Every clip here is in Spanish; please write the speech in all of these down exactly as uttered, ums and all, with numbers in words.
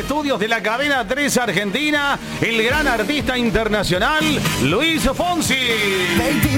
estudios de la cadena tres Argentina, el gran artista internacional, Luis Fonsi. Baby,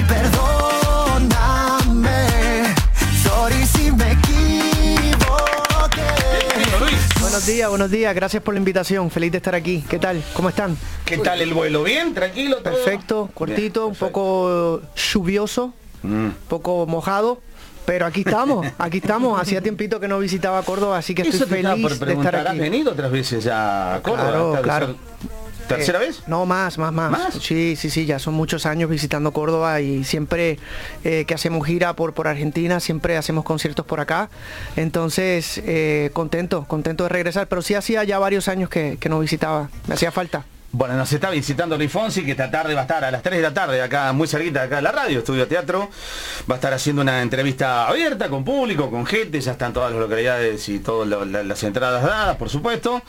perdóname, sorry si me equivoqué. Bienvenido, Luis. Buenos días, buenos días, gracias por la invitación, feliz de estar aquí. ¿Qué tal? ¿Cómo están? ¿Qué tal el vuelo? ¿Bien? ¿Tranquilo? ¿Todo? Perfecto, cortito, Bien, un poco lluvioso, un Mm. poco mojado, pero aquí estamos, aquí estamos. Hacía tiempito que no visitaba Córdoba, así que Eso estoy te estaba feliz por de preguntar, estar ¿has aquí. venido otras veces ya a Córdoba? Claro, ¿Esta claro. tercera- ¿Tercera Eh, vez? No, más, más, más, ¿Más? Sí, sí, sí, ya son muchos años visitando Córdoba y siempre eh, que hacemos gira por, por Argentina, siempre hacemos conciertos por acá. Entonces, eh, contento, contento de regresar, pero sí hacía ya varios años que, que no visitaba, me hacía falta. Bueno, nos está visitando Luis Fonsi, que esta tarde va a estar a las tres de la tarde, acá muy cerquita de acá de la radio, Estudio Teatro. Va a estar haciendo una entrevista abierta con público, con gente, ya están todas las localidades y todas lo- la- las entradas dadas, por supuesto.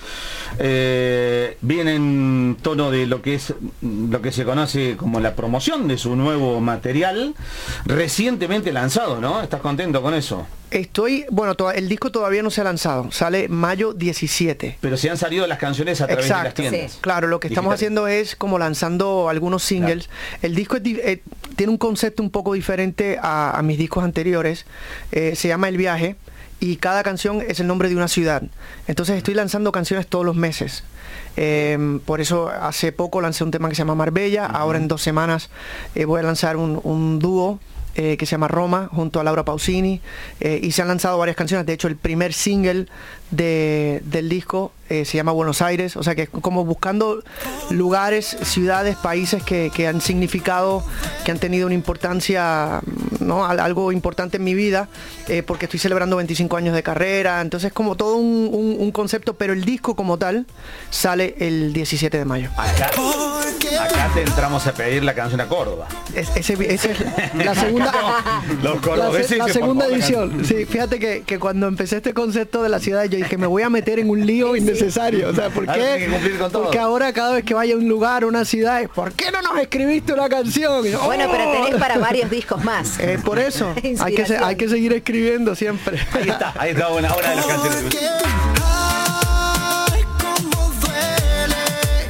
Eh, viene en tono de lo que es lo que se conoce como la promoción de su nuevo material, recientemente lanzado, ¿no? ¿Estás contento con eso? Estoy, bueno, to- el disco todavía no se ha lanzado, sale mayo diecisiete. Pero se han salido las canciones a través Exacto, de las tiendas. claro, lo que estamos digitales. haciendo es como lanzando algunos singles. El disco es di- eh, tiene un concepto un poco diferente a, a mis discos anteriores. Eh, se llama El Viaje y cada canción es el nombre de una ciudad. Entonces estoy lanzando canciones todos los meses. Eh, por eso hace poco lancé un tema que se llama Marbella. Uh-huh. Ahora en dos semanas eh, voy a lanzar un, un dúo Eh, que se llama Roma, junto a Laura Pausini, eh, y se han lanzado varias canciones. De hecho, el primer single de, del disco eh, se llama Buenos Aires, o sea que es como buscando lugares, ciudades, países que, que han significado, que han tenido una importancia, ¿no? Algo importante en mi vida, eh, porque estoy celebrando veinticinco años de carrera, entonces como todo un, un, un concepto, pero el disco como tal sale el diecisiete de mayo. Acá, acá te entramos a pedir la canción a Córdoba. Es, ese, ese es la segunda, Los la, cordobeses se- la dicen, segunda por favor, la edición. Sí, fíjate que, que cuando empecé este concepto de la ciudad, yo dije, me voy a meter en un lío innecesario. O sea, ¿por Ahora tiene qué? que cumplir con todo. Porque ahora cada vez que vaya a un lugar, una ciudad, es, ¿por qué no nos escribiste una canción? Y yo, Bueno, "Oh". pero tenés para varios discos más. Eh, por eso, hay que, se- Inspiración. hay que seguir escribiendo siempre. Ahí está, ahí está una, una de las canciones. Porque, ay, cómo duele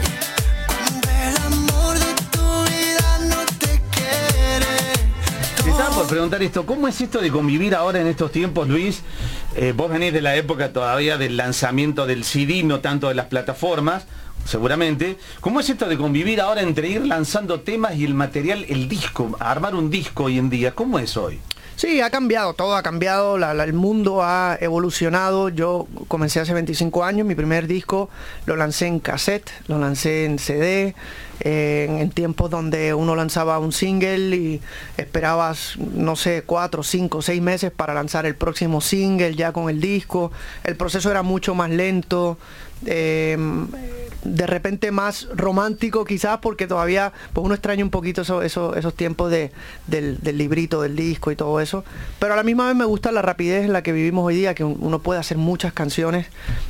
cuando el amor de tu vida no te quiere. Te estaba por preguntar esto, ¿cómo es esto de convivir ahora en estos tiempos, Luis? Eh, vos venís de la época todavía del lanzamiento del C D, no tanto de las plataformas, seguramente. ¿Cómo es esto de convivir ahora entre ir lanzando temas y el material, el disco, armar un disco hoy en día? ¿Cómo es hoy? Sí, ha cambiado, todo ha cambiado, la- la- el mundo ha evolucionado. Yo comencé hace veinticinco años, mi primer disco lo lancé en cassette, lo lancé en C D, eh, en, en tiempos donde uno lanzaba un single y esperabas, no sé, cuatro, cinco, seis meses para lanzar el próximo single ya con el disco. El proceso era mucho más lento. Eh, de repente más romántico quizás porque todavía pues uno extraña un poquito eso, eso- esos tiempos de, del, del librito, del disco y todo eso, pero a la misma vez me gusta la rapidez en la que vivimos hoy día, que un- uno puede hacer muchas canciones,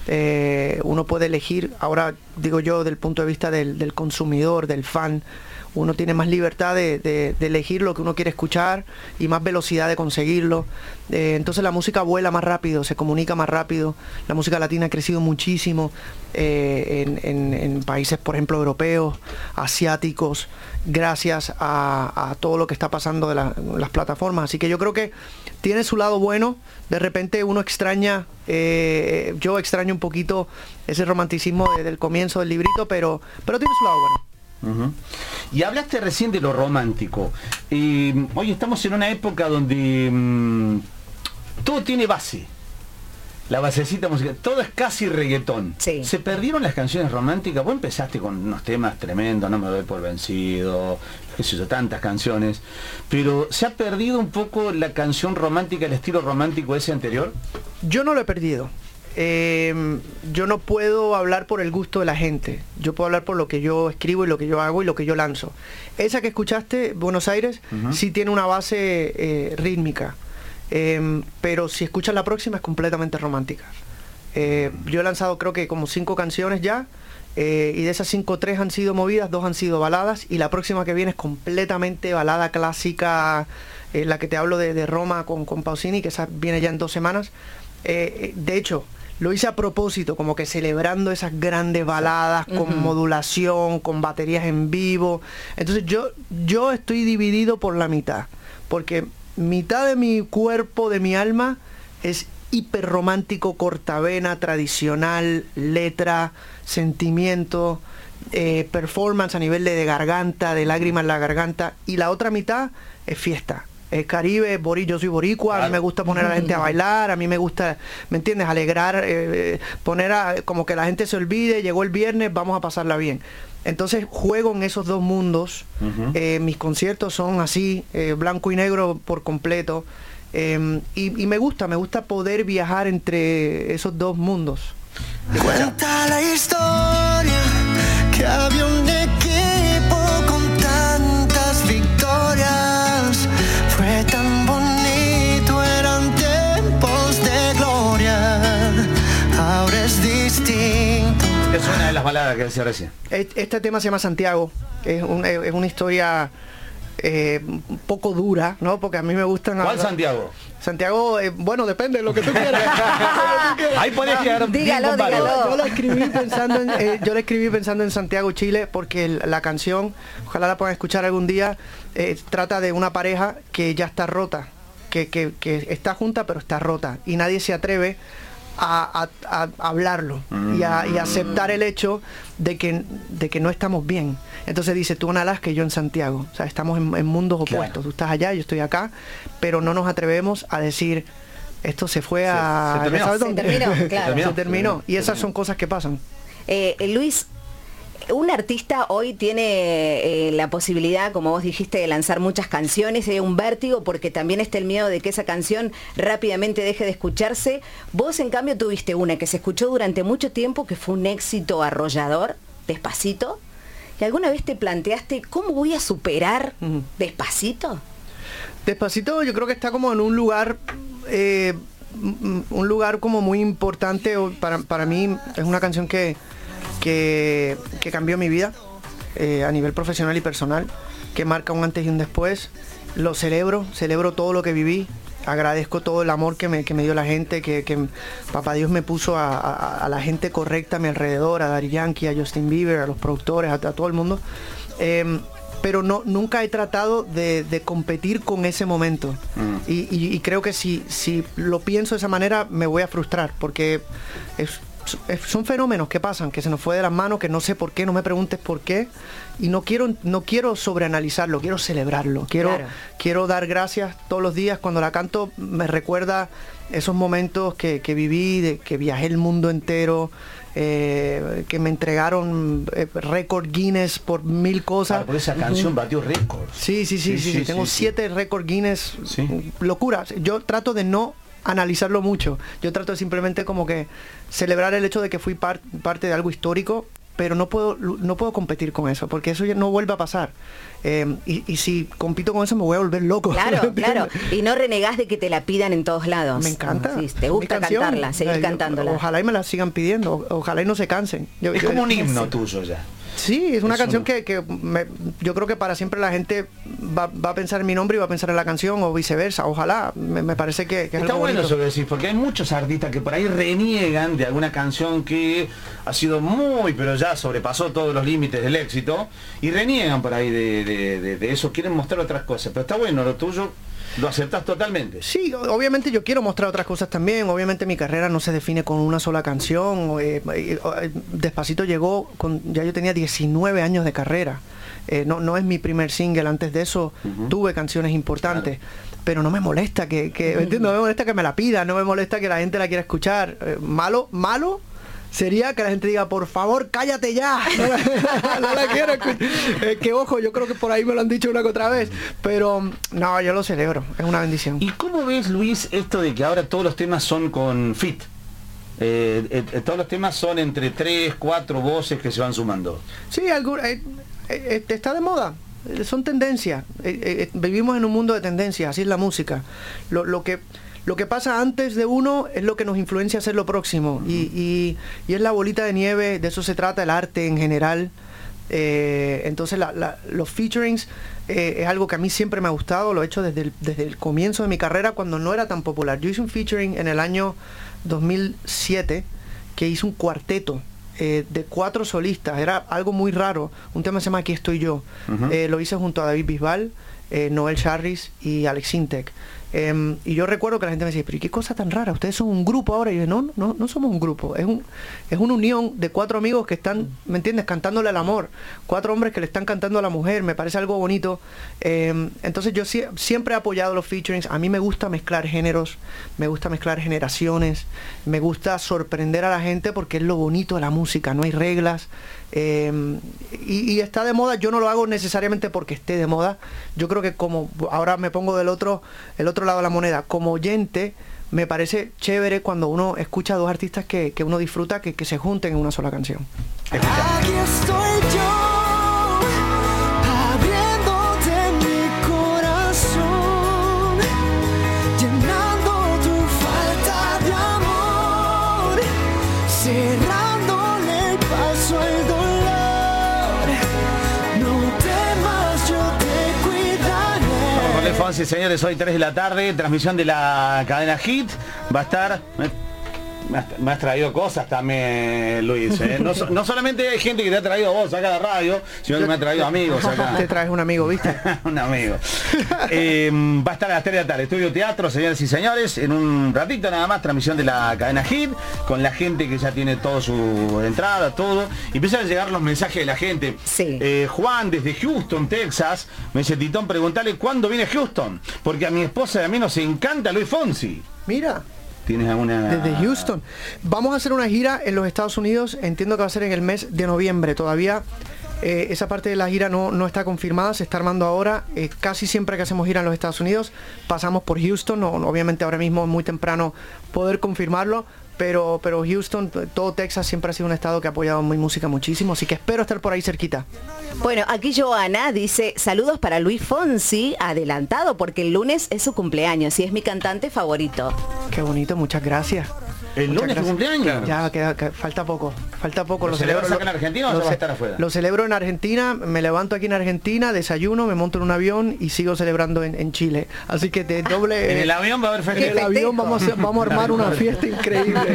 eh, uno puede elegir, ahora digo yo del punto de vista del, del consumidor, del fan, uno tiene más libertad de, de- de elegir lo que uno quiere escuchar y más velocidad de conseguirlo. Eh, entonces la música vuela más rápido, se comunica más rápido. La música latina ha crecido muchísimo eh, en, en- en países, por ejemplo, europeos, asiáticos, gracias a, a todo lo que está pasando de la- las plataformas. Así que yo creo que tiene su lado bueno. De repente uno extraña, eh, yo extraño un poquito ese romanticismo de- del comienzo del librito, pero, pero tiene su lado bueno. Ujú. Y hablaste recién de lo romántico. Eh, hoy estamos en una época donde mm, todo tiene base. La basecita musical, todo es casi reggaetón. Sí. Se perdieron las canciones románticas. Vos empezaste con unos temas tremendos, no me doy por vencido, qué sé yo, tantas canciones. Pero ¿se ha perdido un poco la canción romántica, el estilo romántico ese anterior? Yo no lo he perdido. Eh, yo no puedo hablar por el gusto de la gente. Yo puedo hablar por lo que yo escribo y lo que yo hago y lo que yo lanzo. Esa que escuchaste, Buenos Aires, Uh-huh. sí tiene una base eh, rítmica. Eh, pero si escuchas la próxima es completamente romántica. Eh, yo he lanzado creo que como cinco canciones ya. Eh, y de esas cinco, tres han sido movidas, dos han sido baladas. Y la próxima que viene es completamente balada clásica. Eh, la que te hablo de, de Roma con, con Pausini, que esa viene ya en dos semanas. Eh, de hecho, lo hice a propósito, como que celebrando esas grandes baladas con uh-huh. modulación, con baterías en vivo. Entonces yo, yo estoy dividido por la mitad, porque mitad de mi cuerpo, de mi alma, es hiper romántico, cortavena, tradicional, letra, sentimiento, eh, performance a nivel de, de garganta, de lágrimas en la garganta, y la otra mitad es fiesta. Es Caribe, bori, yo soy boricua, claro. A mí me gusta poner a la gente a bailar, a mí me gusta, ¿me entiendes? Alegrar, eh, poner a, como que la gente se olvide, llegó el viernes, vamos a pasarla bien. Entonces juego en esos dos mundos, uh-huh. eh, mis conciertos son así, eh, blanco y negro por completo, eh, y, y me gusta, me gusta poder viajar entre esos dos mundos. Cuenta la historia que había un equipo con tantas victorias. Fue tan bonito, eran tiempos de gloria. Ahora es distinto. Es una de las baladas que decía recién. Este tema se llama Santiago. Es, un, es una historia eh, un poco dura, ¿no? Porque a mí me gustan... ¿Cuál hablar... Santiago? Santiago, eh, bueno, depende de lo que tú quieras. Ahí podés quedar. Dígalo, dígalo. Yo, yo lo escribí pensando en, eh, yo lo escribí pensando en Santiago, Chile, porque el, la canción, ojalá la puedan escuchar algún día, eh, trata de una pareja que ya está rota, que, que, que está junta pero está rota, y nadie se atreve a, a, a hablarlo y a, y a aceptar el hecho de que, de que no estamos bien. Entonces dice, tú en Alaska y yo en Santiago. O sea, estamos en, en mundos opuestos. Claro. Tú estás allá, yo estoy acá, pero no nos atrevemos a decir, esto se fue a... Se, se terminó, se terminó, claro. Se terminó. Y esas son cosas que pasan. Eh, Luis, un artista hoy tiene eh, la posibilidad, como vos dijiste, de lanzar muchas canciones, hay un vértigo porque también está el miedo de que esa canción rápidamente deje de escucharse. Vos, en cambio, tuviste una que se escuchó durante mucho tiempo, que fue un éxito arrollador, Despacito. ¿Y alguna vez te planteaste cómo voy a superar uh-huh. Despacito? Despacito yo creo que está como en un lugar, eh, un lugar como muy importante para, para mí. Es una canción que, que, que cambió mi vida eh, a nivel profesional y personal, que marca un antes y un después. Lo celebro, celebro todo lo que viví. Agradezco todo el amor que me, que me dio la gente, que, que Papá Dios me puso a, a, a la gente correcta a mi alrededor, a Daddy Yankee, a Justin Bieber, a los productores, a, a todo el mundo. Eh, pero no, nunca he tratado de, de competir con ese momento. Mm. Y, y, y creo que si, si lo pienso de esa manera me voy a frustrar, porque es, es, son fenómenos que pasan, que se nos fue de las manos, que no sé por qué, no me preguntes por qué. Y no quiero, no quiero sobreanalizarlo, quiero celebrarlo, quiero, claro. quiero dar gracias todos los días. Cuando la canto me recuerda esos momentos que, que viví, de, que viajé el mundo entero, eh, que me entregaron eh, récord Guinness por mil cosas. Claro, por esa canción batió récords. Sí, sí, sí, sí, sí, sí, sí, tengo sí, siete sí. récord Guinness, sí. Locuras. Yo trato de no analizarlo mucho, yo trato de simplemente como que celebrar el hecho de que fui par, parte de algo histórico, pero no puedo no puedo competir con eso, porque eso ya no vuelve a pasar. Eh, y, y si compito con eso me voy a volver loco. Claro, claro. Y no renegás de que te la pidan en todos lados. Me encanta. Sí, te gusta canción, cantarla, seguir yo, cantándola. Ojalá y me la sigan pidiendo, ojalá y no se cansen. Yo, es yo, como un himno sí. tuyo ya. Sí, es una Eso canción no. que, que me, yo creo que para siempre la gente va, va a pensar en mi nombre y va a pensar en la canción, o viceversa. Ojalá, me, me parece que, que es Está algo bueno bonito. eso que decís, porque hay muchos artistas que por ahí reniegan de alguna canción que ha sido muy, pero ya sobrepasó todos los límites del éxito, y reniegan por ahí de, de, de, de eso, quieren mostrar otras cosas. Pero está bueno, lo tuyo lo aceptás totalmente. Sí, obviamente yo quiero mostrar otras cosas también. Obviamente mi carrera no se define con una sola canción. Eh, eh, Despacito llegó con, ya yo tenía diecinueve años de carrera. Eh, no, no es mi primer single. Antes de eso uh-huh. tuve canciones importantes. Claro. Pero no me molesta que, que uh-huh. ¿entiendes? No me molesta que me la pidan, no me molesta que la gente la quiera escuchar. Eh, malo, malo sería que la gente diga, por favor, cállate ya. No la, no la quiero escuchar. Eh, que ojo, yo creo que por ahí me lo han dicho una que otra vez. Pero no, yo lo celebro. Es una bendición. ¿Y cómo ves, Luis, esto de que ahora todos los temas son con feat? Eh, eh, todos los temas son entre tres, cuatro voces que se van sumando. Sí, algo, eh, eh, está de moda. Son tendencias. Eh, eh, vivimos en un mundo de tendencias. Así es la música. Lo, lo que... Lo que pasa antes de uno es lo que nos influencia a hacer lo próximo. Uh-huh. y, y, y es la bolita de nieve, de eso se trata el arte en general. Eh, entonces la, la, los featurings eh, es algo que a mí siempre me ha gustado, lo he hecho desde el, desde el comienzo de mi carrera cuando no era tan popular. Yo hice un featuring en el año dos mil siete que hice un cuarteto eh, de cuatro solistas, era algo muy raro, un tema se llama Aquí estoy yo. Uh-huh. eh, lo hice junto a David Bisbal, eh, Noel Charris y Alex Intec. Eh, y yo recuerdo que la gente me decía, pero qué cosa tan rara, ustedes son un grupo ahora. Y yo, no, no, no somos un grupo, es un es una unión de cuatro amigos que están, ¿me entiendes?, cantándole al amor, cuatro hombres que le están cantando a la mujer, me parece algo bonito. Eh, entonces yo si, siempre he apoyado los featurings, a mí me gusta mezclar géneros, me gusta mezclar generaciones, me gusta sorprender a la gente porque es lo bonito de la música, no hay reglas. Eh, y, y está de moda, yo no lo hago necesariamente porque esté de moda, yo creo que como ahora me pongo del otro el otro lado de la moneda, como oyente me parece chévere cuando uno escucha a dos artistas que, que uno disfruta que, que se junten en una sola canción. Escucha. Aquí estoy yo, abriéndote mi corazón, llenando tu falta de amor, cerrándole el paso al dolor. No temas, yo te cuidaré. Vamos con Fonsi, señores, hoy tres de la tarde, transmisión de la cadena Hit. Va a estar... Me has, me has traído cosas también, Luis. ¿eh? No, no solamente hay gente que te ha traído vos acá a la radio, sino que me ha traído amigos acá. Te traes un amigo, ¿viste? Un amigo. Eh, va a estar a las tres de la tarde. Estudio Teatro, señores y señores. En un ratito nada más, transmisión de la cadena Hit, con la gente que ya tiene todo su entrada, todo. Y empiezan a llegar los mensajes de la gente. Sí. Eh, Juan, desde Houston, Texas, me dice, Titón, preguntale cuándo viene Houston. Porque a mi esposa y a mí nos encanta Luis Fonsi. Mira. ¿Tienes alguna...? Desde Houston. Vamos a hacer una gira en los Estados Unidos, entiendo que va a ser en el mes de noviembre. Todavía eh, esa parte de la gira no, no está confirmada, se está armando ahora. Eh, casi siempre que hacemos gira en los Estados Unidos pasamos por Houston. No, obviamente ahora mismo es muy temprano poder confirmarlo, pero, pero Houston, todo Texas siempre ha sido un estado que ha apoyado mi música muchísimo, así que espero estar por ahí cerquita. Bueno, aquí Joana dice, saludos para Luis Fonsi, adelantado, porque el lunes es su cumpleaños y es mi cantante favorito. Qué bonito, muchas gracias. ¿El lunes es cumpleaños? Ya, queda, queda, falta poco, falta poco. ¿Lo, ¿Lo celebras acá en Argentina o lo, va a estar afuera? Lo celebro en Argentina, me levanto aquí en Argentina, desayuno, me monto en un avión y sigo celebrando en, en Chile. Así que de doble... ¿En el avión va a haber festejo? En el avión vamos a, vamos a armar una fiesta increíble.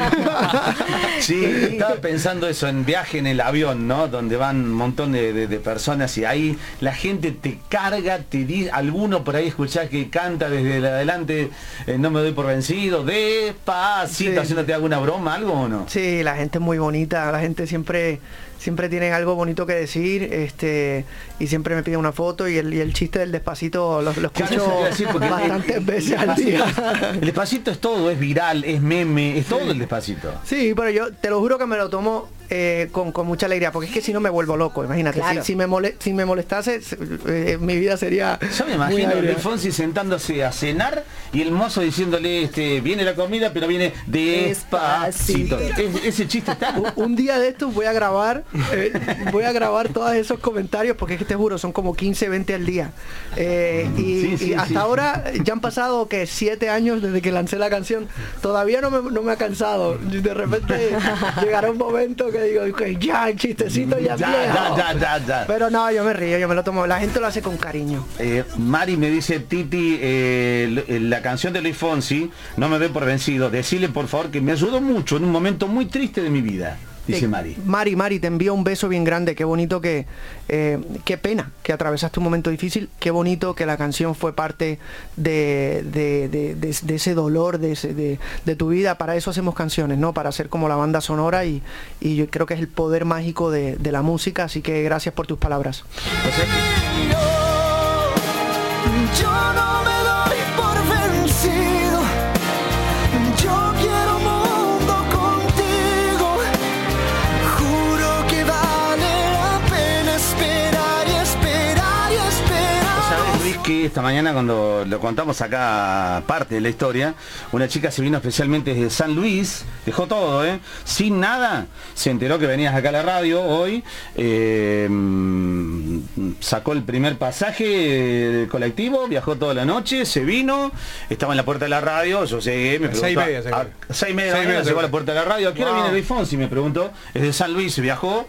Sí, estaba pensando eso, en viaje en el avión, ¿no? Donde van un montón de, de, de personas y ahí la gente te carga, te dice, alguno por ahí escuchás que canta desde el adelante, eh, no me doy por vencido, despacito, sí. Haciéndote alguna broma, algo o no? Sí, la gente es muy bonita, la gente siempre siempre tiene algo bonito que decir, este y siempre me pide una foto y el, y el chiste del despacito lo, lo escucho bastantes el, veces el al día. El despacito es todo, es viral, es meme, es sí. Todo el despacito. Sí, pero yo te lo juro que me lo tomo eh, con, con mucha alegría, porque es que si no me vuelvo loco, imagínate, claro. si, si, me mole, si me molestase, eh, mi vida sería... Yo me imagino a Luis Fonsi sentándose a cenar y el mozo diciéndole, este, viene la comida, pero viene despacito. Es, ese chiste está. Un, un día de estos voy a grabar, eh, voy a grabar todos esos comentarios, porque es que te juro, son como quince, veinte al día. Eh, y, sí, sí, y hasta sí. ahora ya han pasado que siete años desde que lancé la canción, todavía no me, no me ha cansado. De repente llegará un momento que digo, okay, ya, el chistecito ya, ya, ya, ya, ya, ya. Pero no, yo me río, yo me lo tomo, la gente lo hace con cariño. Eh, Mari me dice, Titi, eh, la canción de Luis Fonsi, no me doy por vencido, decirle por favor que me ayudó mucho en un momento muy triste de mi vida. Dice Mari. Mari, Mari, te envío un beso bien grande. Qué bonito que... Eh, qué pena que atravesaste un momento difícil. Qué bonito que la canción fue parte de, de, de, de, de ese dolor, de, ese, de, de tu vida. Para eso hacemos canciones, ¿no? Para hacer como la banda sonora y, y yo creo que es el poder mágico de, de la música. Así que gracias por tus palabras. Entonces, yo, yo no me doy por vencido. Yo quiero mundo contigo. Juro que vale la pena esperar y esperar y esperar. ¿Sabes, Luis, que esta mañana cuando lo contamos acá parte de la historia, una chica se vino especialmente desde San Luis, dejó todo, ¿eh? Sin nada, se enteró que venías acá a la radio hoy, eh, sacó el primer pasaje del colectivo, viajó toda la noche, se vino, estaba en la puerta de la radio, yo llegué, me preguntó, seis y media, a, seis y media de la mañana llegó a la puerta de la radio, ¿a qué hora wow. viene Luis Fonsi? Me preguntó, es de San Luis, se viajó,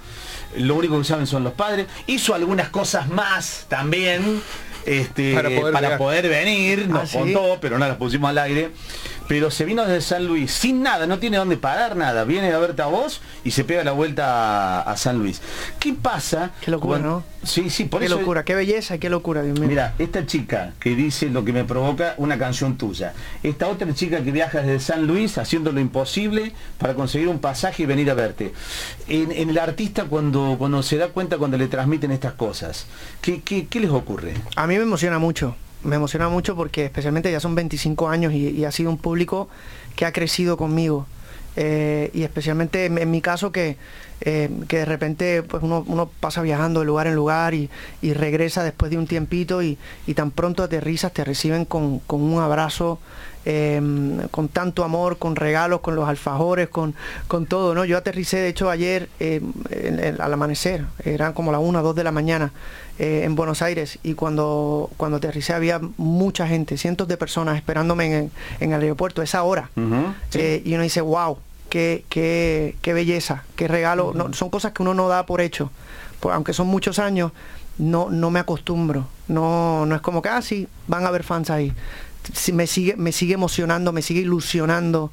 lo único que saben son los padres. Hizo algunas cosas más también, este, Para poder para llegar. poder venir, nos ¿Ah, sí? contó, pero no las pusimos al aire. Pero se vino desde San Luis, sin nada, no tiene dónde parar nada. Viene a verte a vos y se pega la vuelta a, a San Luis. ¿Qué pasa? Qué locura, cuando- ¿no? Sí, sí, por Qué eso... locura, qué belleza, qué locura, Dios mío. Mira, esta chica que dice lo que me provoca una canción tuya. Esta otra chica que viaja desde San Luis haciendo lo imposible para conseguir un pasaje y venir a verte. En, en el artista cuando, cuando se da cuenta, cuando le transmiten estas cosas, ¿qué, qué, qué les ocurre? A mí me emociona mucho, me emociona mucho porque especialmente ya son veinticinco años y, y ha sido un público que ha crecido conmigo. Eh, y especialmente en, en mi caso que, eh, que de repente pues uno, uno pasa viajando de lugar en lugar y, y regresa después de un tiempito y, y tan pronto aterrizas te reciben con, con un abrazo, eh, con tanto amor, con regalos, con los alfajores, con, con todo, ¿no? Yo aterricé de hecho ayer eh, en- en- al amanecer, eran como las una o dos de la mañana eh, en Buenos Aires, y cuando, cuando aterricé había mucha gente, cientos de personas esperándome en, en el aeropuerto, esa hora. Ujú, sí. Eh, y uno dice, wow, qué, qué, qué belleza, qué regalo. No, son cosas que uno no da por hecho. Pues, aunque son muchos años, no, no me acostumbro. No, no es como que, ah, sí, van a haber fans ahí. Sí, me sigue, me sigue emocionando, me sigue ilusionando.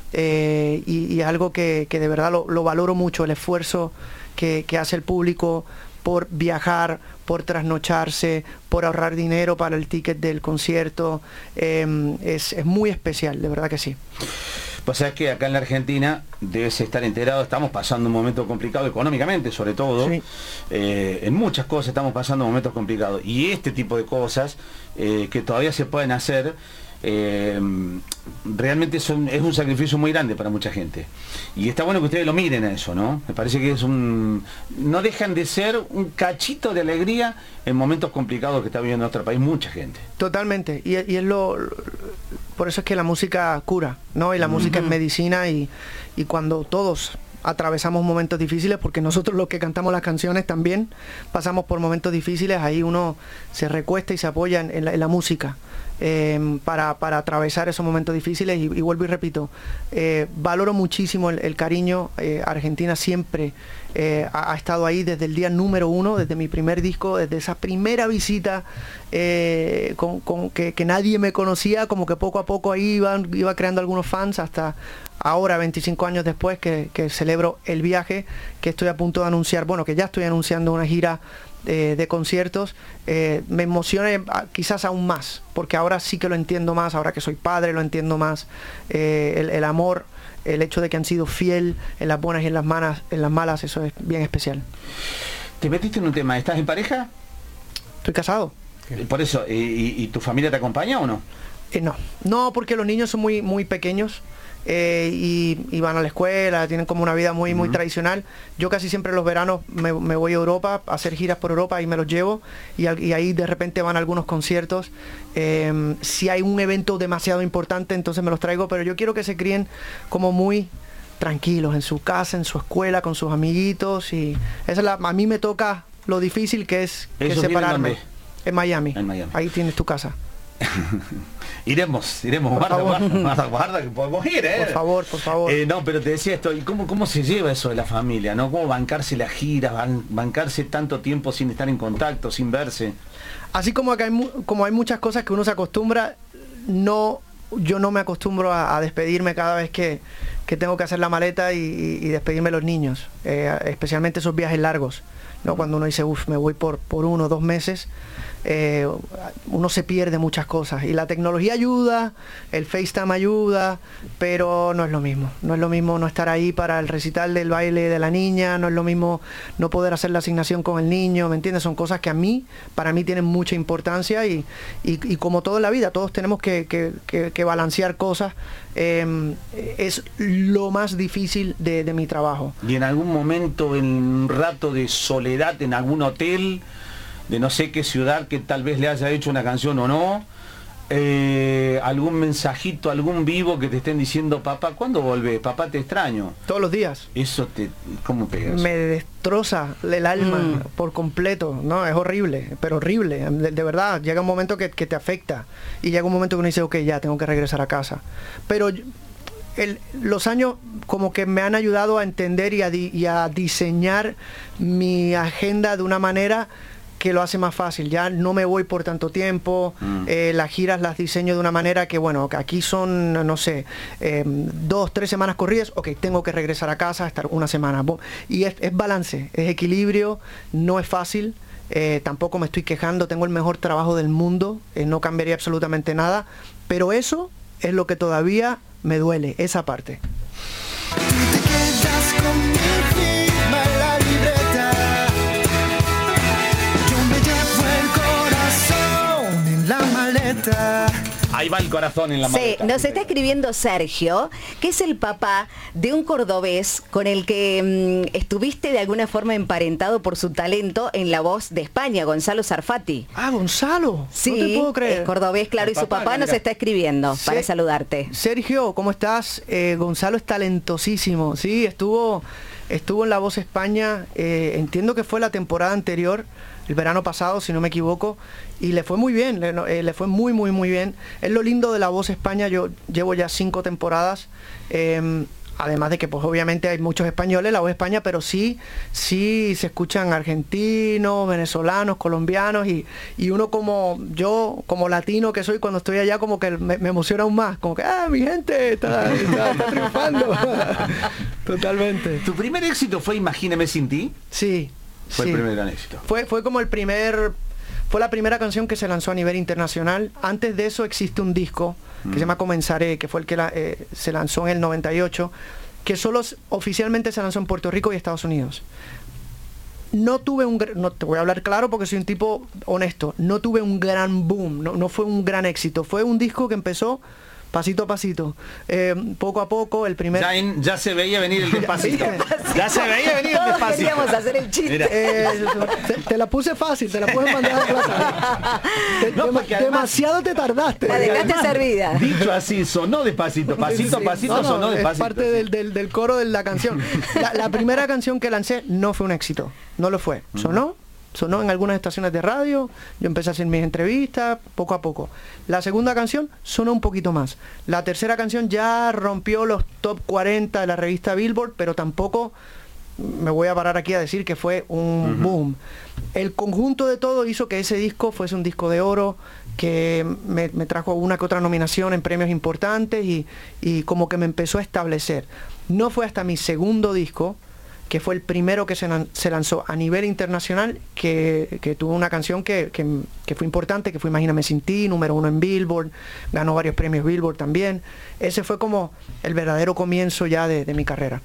eh, y, y es algo que, que de verdad lo, lo valoro mucho, el esfuerzo que, que hace el público por viajar, por trasnocharse, por ahorrar dinero para el ticket del concierto. Eh, es, es muy especial, de verdad que sí. Pues es que acá en la Argentina debes estar enterado, estamos pasando un momento complicado económicamente, sobre todo. Sí. Eh, en muchas cosas estamos pasando momentos complicados. Y este tipo de cosas eh, que todavía se pueden hacer, eh, realmente son, es un sacrificio muy grande para mucha gente. Y está bueno que ustedes lo miren a eso, ¿no? Me parece que es un... no dejan de ser un cachito de alegría en momentos complicados que está viviendo nuestro país mucha gente. Totalmente, y, y es lo, lo- por eso es que la música cura, ¿no? Y la música es medicina, y, y cuando todos atravesamos momentos difíciles, porque nosotros los que cantamos las canciones también pasamos por momentos difíciles, ahí uno se recuesta y se apoya en, en la, en la música eh, para, para atravesar esos momentos difíciles. Y, y vuelvo y repito, eh, valoro muchísimo el, el cariño. eh, Argentina siempre eh, ha, ha estado ahí desde el día número uno, desde mi primer disco, desde esa primera visita eh, con, con que, que nadie me conocía, como que poco a poco ahí iban, iba creando algunos fans, hasta ahora, veinticinco años después, que, que celebro el viaje, que estoy a punto de anunciar, bueno, que ya estoy anunciando una gira eh, de conciertos. Eh, me emociona eh, quizás aún más, porque ahora sí que lo entiendo más, ahora que soy padre lo entiendo más, eh, el, el amor, el hecho de que han sido fiel en las buenas y en las malas, en las malas, eso es bien especial. Te metiste en un tema, ¿estás en pareja? Estoy casado. Por eso, ¿y, y- y tu familia te acompaña o no? Eh, no, no, porque los niños son muy, muy pequeños. eh, y, y van a la escuela, tienen como una vida muy, muy tradicional. Yo casi siempre los veranos me, me voy a Europa a hacer giras por Europa y me los llevo, y, al- y ahí de repente van algunos conciertos. Eh, si hay un evento demasiado importante, entonces me los traigo, pero yo quiero que se críen como muy tranquilos en su casa, en su escuela, con sus amiguitos, y esa es la, a mí me toca lo difícil que es, que ¿Ellos viven separarme. dónde? En Miami. En Miami. Ahí tienes tu casa. Iremos, iremos, Por guarda, favor. guarda, guarda, guarda, que podemos ir, ¿eh? Por favor, por favor. Eh, no, pero te decía esto, ¿y cómo, cómo se lleva eso de la familia, no? ¿Cómo bancarse las giras, ban- bancarse tanto tiempo sin estar en contacto, sin verse? Así como acá hay, mu- como hay muchas cosas que uno se acostumbra, no, yo no me acostumbro a, a despedirme cada vez que, que tengo que hacer la maleta y, y- y despedirme de los niños, eh, especialmente esos viajes largos, ¿no? Cuando uno dice, uff, me voy por, por uno o dos meses, eh, uno se pierde muchas cosas, y la tecnología ayuda, el FaceTime ayuda, pero no es lo mismo, no es lo mismo no estar ahí para el recital del baile de la niña, no es lo mismo no poder hacer la asignación con el niño, ¿me entiendes? Son cosas que a mí, para mí tienen mucha importancia, y, y, y como todo en la vida, todos tenemos que, que, que, que balancear cosas. Eh, es lo más difícil de, de mi trabajo. Y en algún momento, en un rato de soledad en algún hotel, de no sé qué ciudad que tal vez le haya hecho una canción o no, eh, algún mensajito, algún vivo que te estén diciendo, papá, ¿cuándo volvés? Papá, te extraño. Todos los días. Eso te... ¿Cómo pegas? Me destroza el alma Mm. por completo, ¿no? Es horrible, pero horrible, de, de verdad. Llega un momento que, que te afecta, y llega un momento que uno dice, ok, ya, tengo que regresar a casa. Pero yo- el, los años como que me han ayudado a entender y a, di, y a diseñar mi agenda de una manera que lo hace más fácil. Ya no me voy por tanto tiempo, mm. eh, las giras las diseño de una manera que, bueno, que aquí son, no sé, eh, dos, tres semanas corridas, ok, tengo que regresar a casa, estar una semana. Y es, es balance, es equilibrio, no es fácil, eh, tampoco me estoy quejando, tengo el mejor trabajo del mundo, eh, no cambiaría absolutamente nada, pero eso es lo que todavía me duele, esa parte. Te quedas con mi firma en la libreta. Yo me llevo el corazón en la maleta. Ahí va el corazón en la Sí, maleta. nos está escribiendo Sergio, que es el papá de un cordobés con el que mmm, estuviste de alguna forma emparentado por su talento en La Voz de España, Gonzalo Sarfati. Ah, Gonzalo, Sí, no te puedo creer. es cordobés, claro, El y su papá, papá nos mira. está escribiendo Sí. para saludarte. Sergio, ¿cómo estás? Eh, Gonzalo es talentosísimo, sí, estuvo, estuvo en La Voz España, eh, entiendo que fue la temporada anterior, el verano pasado, si no me equivoco, y le fue muy bien, le, eh, le fue muy, muy, muy bien. Es lo lindo de La Voz España, yo llevo ya cinco temporadas, eh, además de que pues obviamente hay muchos españoles en La Voz España, pero sí, sí se escuchan argentinos, venezolanos, colombianos, y, y uno como, yo como latino que soy, cuando estoy allá como que me, me emociona aún más, como que, ah, mi gente está, está, está triunfando. Totalmente. ¿Tu primer éxito fue Imagíname sin ti? Sí. Fue sí. el primer gran éxito. Fue, fue como el primer, fue la primera canción que se lanzó a nivel internacional. Antes de eso existe un disco que Mm. se llama Comenzaré, que fue el que la, eh, se lanzó en el noventa y ocho, que solo s- oficialmente se lanzó en Puerto Rico y Estados Unidos. No tuve un, gr- no te voy a hablar claro porque soy un tipo honesto, no tuve un gran boom, no, no fue un gran éxito, fue un disco que empezó pasito a pasito, eh, poco a poco, el primer... Ya, en- ya se veía venir el despacito. ¿Viste? Ya se veía venir el Todos despacito. queríamos hacer el chiste. Mira. Eh, te, te la puse fácil, te la puedes mandar a plata. Te- No, dema- porque además- demasiado te tardaste. La dejaste Además, servida. Dicho así, sonó despacito, pasito a Sí, pasito, no, no, sonó es despacito. parte del, del, del coro de la canción. La, la primera canción que lancé no fue un éxito, no lo fue. Sonó, sonó en algunas estaciones de radio, yo empecé a hacer mis entrevistas, poco a poco. La segunda canción sonó un poquito más. La tercera canción ya rompió los top cuarenta de la revista Billboard, pero tampoco me voy a parar aquí a decir que fue un boom. El conjunto de todo hizo que ese disco fuese un disco de oro, que me, me trajo una que otra nominación en premios importantes y, y como que me empezó a establecer. No fue hasta mi segundo disco, que fue el primero que se, lan- se lanzó a nivel internacional, que, que tuvo una canción que, que, que fue importante, que fue Imagíname sin ti, número uno en Billboard, ganó varios premios Billboard también. Ese fue como el verdadero comienzo ya de, de mi carrera.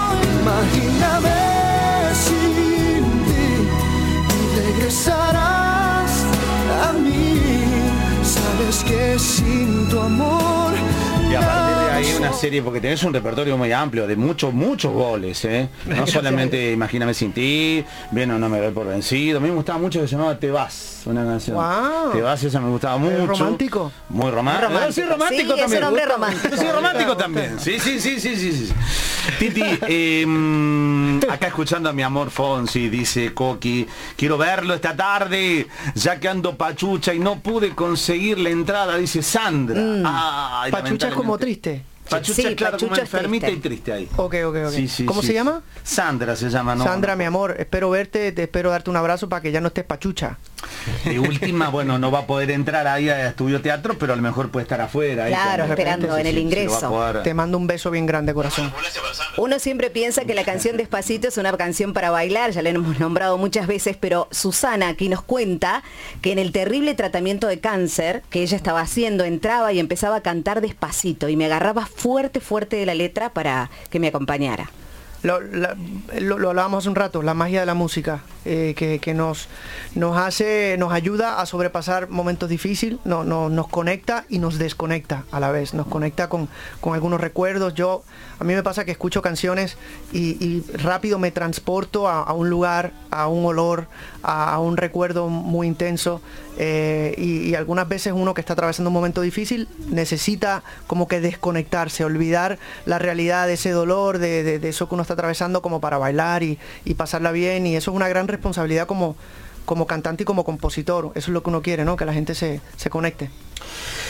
Imagíname sin ti y regresarás a mí. Sabes que sin tu amor Y a partir de ahí una serie, porque tenés un repertorio muy amplio de muchos, muchos goles, ¿eh? No Gracias. solamente Imagíname sin ti, Bien o no me doy por vencido. A mí me gustaba mucho que se llamaba Te vas, una canción. Wow. Te vas, esa me gustaba mucho. romántico? Muy romántico. Romántico. Ah, sí, romántico Sí, es también. un hombre Gusta. romántico. Yo soy romántico también. Sí, sí, sí, sí, sí, sí. Titi, eh, acá escuchando a mi amor Fonsi, dice Coqui, quiero verlo esta tarde, ya que ando pachucha y no pude conseguir la entrada, dice Sandra. Ay, Pachucha es como lamentablemente. triste. Pachucha, Sí, claro, Pachucha como es enfermita triste. y triste ahí. Ok, ok, ok. Sí, sí, ¿Cómo sí. se llama? Sandra se llama, ¿no? Sandra, mi amor, espero verte, te espero darte un abrazo para que ya no estés pachucha. De última, bueno, no va a poder entrar ahí a Estudio Teatro, pero a lo mejor puede estar afuera. ahí Claro, con- esperando en el sí, sí, ingreso. se lo va a poder- Te mando un beso bien grande, corazón. Uno siempre piensa que la canción Despacito es una canción para bailar, ya la hemos nombrado muchas veces, pero Susana aquí nos cuenta que en el terrible tratamiento de cáncer que ella estaba haciendo, entraba y empezaba a cantar despacito y me agarraba fuerte, fuerte de la letra para que me acompañara. Lo, la- lo- lo hablábamos hace un rato, la magia de la música, eh, que, que nos, nos hace, nos ayuda a sobrepasar momentos difíciles, no, no- nos conecta y nos desconecta a la vez, nos conecta con, con algunos recuerdos. Yo, a mí me pasa que escucho canciones y, y rápido me transporto a, a un lugar, a un olor, a, a un recuerdo muy intenso. eh, y, y algunas veces uno que está atravesando un momento difícil necesita como que desconectarse, olvidar la realidad de ese dolor, de, de- de eso que uno está atravesando, como para bailar y, y pasarla bien. Y eso es una gran responsabilidad como, como cantante y como compositor. Eso es lo que uno quiere, ¿no? Que la gente se, se conecte.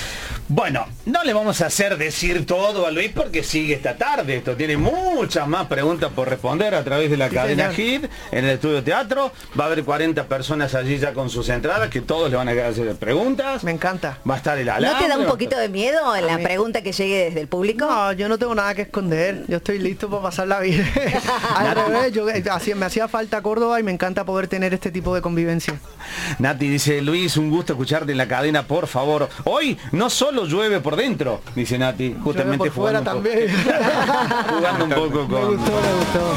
Bueno, no le vamos a hacer decir todo a Luis porque sigue esta tarde. Esto tiene muchas más preguntas por responder a través de la Sí, cadena señor. Hit en el estudio teatro. Va a haber cuarenta personas allí ya con sus entradas que todos le van a hacer preguntas. Me encanta. Va a estar el ¿No alambre. te da un va a poquito de miedo en la mí- pregunta que llegue desde el público? No, yo no tengo nada que esconder. Yo estoy listo para pasarla bien. Al revés, yo, eh, hacía- me hacía falta Córdoba y me encanta poder tener este tipo de convivencia. Nati dice, Luis, un gusto escucharte en la cadena, por favor. Hoy no solo llueve por dentro, dice Nati, justamente por fuera jugando un también. poco- jugando un poco Me con... gustó, me gustó.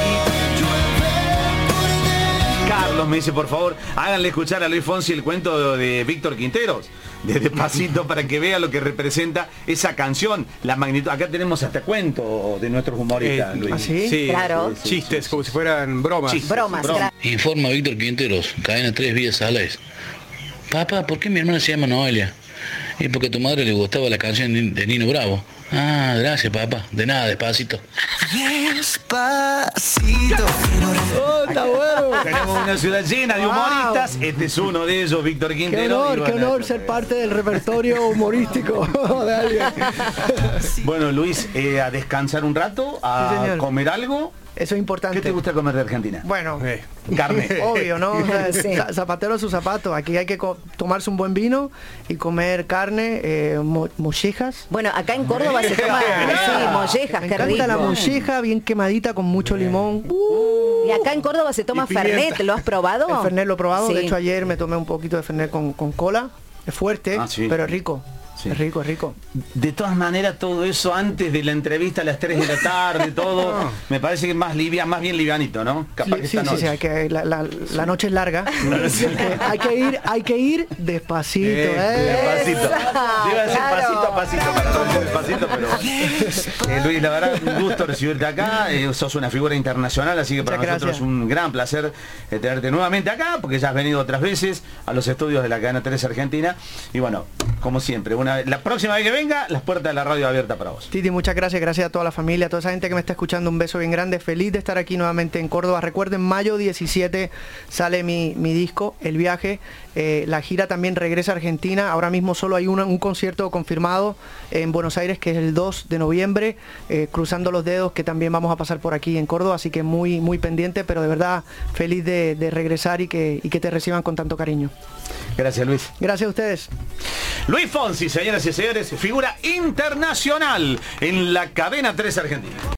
Carlos me dice, por favor, háganle escuchar a Luis Fonsi el cuento de Víctor Quinteros, de Despacito, para que vea lo que representa esa canción, la magnitud. Acá tenemos hasta cuento de nuestros humoristas, Eh, Luis. ¿Ah, sí? Claro. sí, Chistes, sí, como si fueran bromas. Chistes. Bromas, Broma. claro. Informa Víctor Quinteros, cadena tres vías Sales. Papá, ¿por qué mi hermana se llama Noelia? Y porque a tu madre le gustaba la canción de Nino Bravo. Ah, gracias, papá. De nada, Despacito. Despacito. Oh, está bueno. Tenemos una ciudad llena de Wow. humoristas. Este es uno de ellos, Víctor Qué Quinteros. honor, y qué bueno, honor ser parte del repertorio humorístico de alguien. Bueno, Luis, eh, a descansar un rato, a Sí, señor. comer algo. Eso es importante. ¿Qué te gusta comer de Argentina? Bueno, Eh, Carne. obvio, ¿no? O sea, Sí. za- zapatero a su zapato. Aquí hay que co- tomarse un buen vino y comer carne, eh, mo- mollejas. Bueno, acá en Córdoba se toma, sí, mollejas, Me qué encanta rico. la molleja bien quemadita con mucho limón. Uh, Y acá en Córdoba se toma Y pimienta. Fernet, ¿lo has probado? el Fernet lo he probado. Sí. De hecho, ayer me tomé un poquito de Fernet con, con cola. Es fuerte, Ah, sí. pero es rico. Sí. Es rico, es rico. De todas maneras, todo eso antes de la entrevista a las tres de la tarde, todo, me parece que es más livia, más bien livianito, ¿no? Capaz que Sí, esta sí, sí, noche. hay que, la, la- la noche es larga. Eh, hay que ir, hay que ir despacito. Eh, ¿eh? despacito. Yo iba a decir Claro. pasito a pasito para no decir despacito, pero eh, Luis, la verdad, un gusto recibirte acá. Eh, sos una figura internacional, así que para Muchas nosotros gracias. es un gran placer eh, tenerte nuevamente acá, porque ya has venido otras veces a los estudios de la cadena tres Argentina. Y bueno, como siempre, una la próxima vez que venga, las puertas de la radio abiertas para vos. Titi, muchas gracias, gracias a toda la familia, a toda esa gente que me está escuchando, un beso bien grande, feliz de estar aquí nuevamente en Córdoba. Recuerden, mayo diecisiete sale mi, mi disco, El Viaje, eh, la gira también regresa a Argentina, ahora mismo solo hay una- un concierto confirmado en Buenos Aires, que es el dos de noviembre, eh, cruzando los dedos, que también vamos a pasar por aquí en Córdoba, así que muy, muy pendiente, pero de verdad feliz de, de regresar y que, y que te reciban con tanto cariño. Gracias, Luis. Gracias a ustedes. Luis Fonsi, señoras y señores, figura internacional en la cadena tres Argentina.